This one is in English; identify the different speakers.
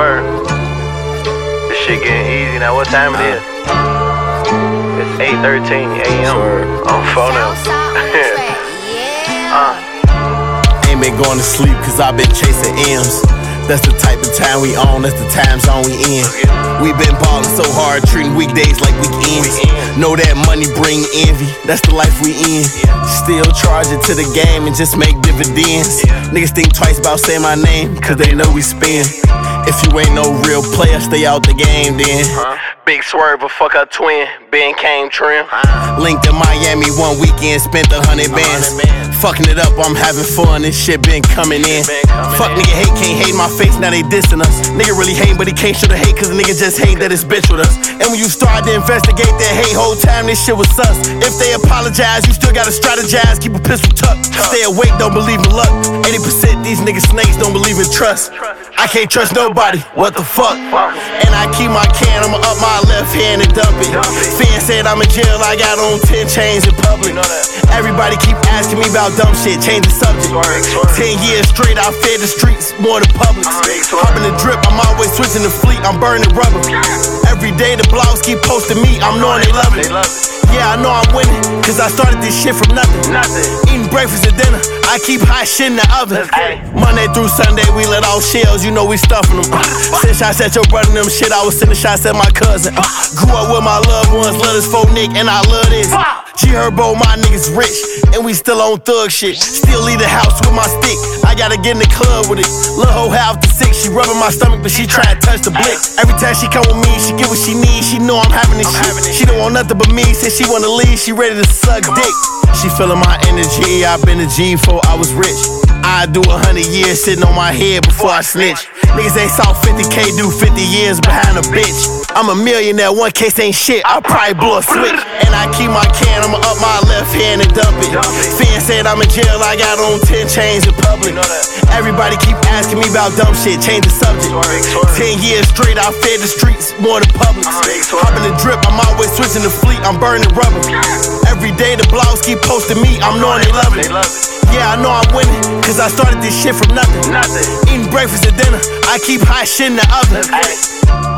Speaker 1: Swear. This shit getting easy now. What time it is? It's 8:13 a.m. on phone now.
Speaker 2: Ain't been going to sleep cause I've been chasing M's. That's the type of time we on, that's the time zone we in. We been ballin' so hard, treating weekdays like weekends. Know that money bring envy, that's the life we in. Still charge it to the game and just make dividends. Niggas think twice about saying my name, cause they know we spin. If you ain't no real player, stay out the game then.
Speaker 1: Big swerve, but fuck a twin, Ben came trim.
Speaker 2: Linked in Miami one weekend, spent 100 bands. Fucking it up, I'm having fun, this shit been coming in. Fuck nigga hate, can't hate my face, now they dissing us. Nigga really hate, but he can't show the hate, cause the nigga just hate that it's bitch with us. And when you start to investigate that hate, whole time this shit was sus. If they apologize, you still gotta strategize, keep a pistol tucked. Stay awake, don't believe in luck. 80% these niggas snakes, don't believe in trust. I can't trust nobody, what the fuck? And I keep my can, I'ma up my left hand and dump it. Fans said I'm in jail, I got on 10 chains in public. Everybody keep asking me about dumb shit, change the subject. 10 years straight, I fed the streets more than public. Hopping the drip, I'm always switching the fleet, I'm burning rubber. Every day the blogs keep posting me, I'm knowing they love it. Yeah, I know I'm winning, cause I started this shit from nothing. Eating breakfast and dinner, I keep hot shit in the oven. Monday through Sunday, we let off shells, you know we stuffing them. Send shots at your brother and them shit, I was sending shots at my cousin. Grew up with my loved ones, love this folk Nick, and I love this. G-Herbo, my niggas rich, and we still on thug shit. Still leave the house with my stick, I gotta get in the club with it. Lil' hoe half the sick, she rubbing my stomach, but she try to touch the blick. Every time she come with me, she get what she needs, she know I'm having this shit. She don't want nothing but me, since she wanna leave, she ready to suck dick. She feeling my energy, I been a G before I was rich. I do 100 years sitting on my head before I snitch. Niggas ain't saw 50K do 50 years behind a bitch. I'm a millionaire, one case ain't shit, I'll probably blow a switch. And I keep my can, I'ma up my left hand and dump it. Fans said I'm in jail, I got on 10 chains in public. Everybody keep asking me about dumb shit, change the subject. 10 years straight, I fed the streets more than public. Hopping the drip, I'm always switching the fleet, I'm burning rubber. Every day the blogs keep posting me, I'm knowing they love it. Yeah, I know I'm winning, cause I started this shit from nothing. Eating breakfast and dinner, I keep hot shit in the oven.